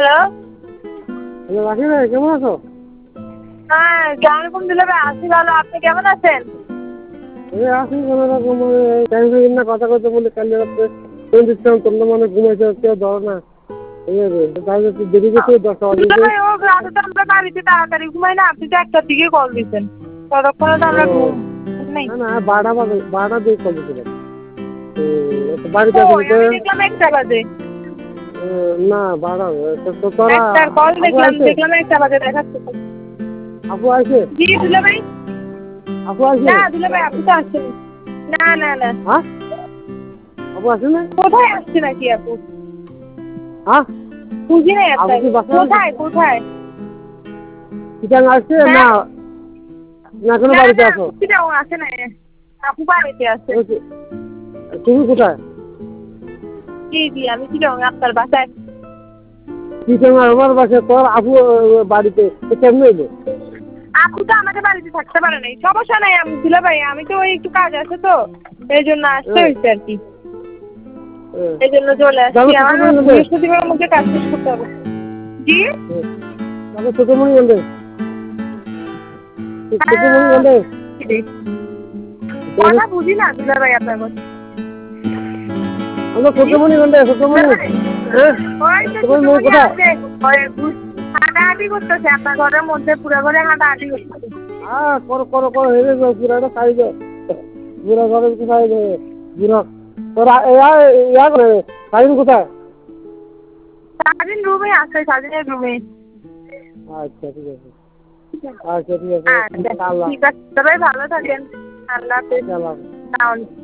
Hello. Hello রাখি ভাই, কেমন আছো? হ্যাঁ, কেমন দিলে ভাই? আছি ভালো। আপনি কেমন আছেন? এই আছি কোনো রকম, টাইম পাই না কথা কইতে বলে। কাল রাতে ফোন দিচ্ছিলাম, তোমরা মনে ঘুমাইছো, কেউ ধরো না। ঠিক আছে, তাই একটু দেরি গেছে, 10টা দিলে বাজে। ভাই ও রাতে তো আমরা বাড়িতে তাড়াতাড়ি ঘুমাই না। আপনি তো 1টার দিকে কল দিছেন। ততক্ষণে তো আমরা ঘুম নাই। না না, 12টা বাজে, 12টা দিয়ে কল দিয়েছিলাম। বাড়িতে আছি কই তো। আমি দেখলাম 1টা বাজে। না 12টা, তো তোরা 1টার কল আপু আইছে? দেখলাম 1টা বাজে দেখাচ্ছে। আপু আইছে? জি দিলে ভাই? আপু আইছে? না দিলে ভাই, আপনি তো আসছেন না। না না না, হ্যাঁ, আপু আসে না? কোথায় আসছে নাকি আপু? হ্যাঁ, বুঝি নাই আপু কি আপনাকে। বাসায় আছে? কোথায় কোথায়? চিটাং আসছে না? হ্যাঁ, না কোনো না বাড়িতে না, আছো? চিটাং আসে নাই। আপু বাড়িতে আছে। তুমি কোথায়? জি জি, আমি চিটাং আপনার বাসায়। চিটাং আমার বাসায়, তোর আপু বাড়িতে, তো কেমনে এলো? আপু তো আমাদের বাড়িতে থাকতে পারে নাই। সমস্যা নাই আমি দিলে ভাই, আমি তো ওই একটু কাজ আছে তো, এই জন্য আসতে হয়েছে আর কি। এই জন্য চলে আসছি। যাবো আমার ছোটমণি বলবে? বৃহস্পতিবারের মধ্যে কাজ শেষ করতে হবে। জি যাবো ছোটমণি বলবে? ছোটমণি হ্যাঁ, বলবে? কথা বুঝি না দিলে ভাই আপনার কথা। আমরা ছোটমণি বলবে, ছোটমণি। হ্যাঁ, ওই তো তোমার মেয়ে ছোটমণি কোথায়? আছে, হাঁটাহাঁটি করতেছে আপনার ঘরের মধ্যে, পুরো ঘরে হাঁটাহাঁটি করতেছে। হ্যাঁ, করো করো করো, হেরে যাও, পুরাটা সাইজ, পুরা ঘরের সাইজ, পুরা। তোরা ইয়া করে, সাইন কোথায়? সারাদিন রুমে আছে, সারাদিনের রুমে। আচ্ছা ঠিক আছে, আচ্ছা ঠিক আছে, আচ্ছা আল্লাহ। ঠিক আছে, তবে ভালো থাকেন। আল্লাহ হাফেজ। আল্লাহ। তাহলে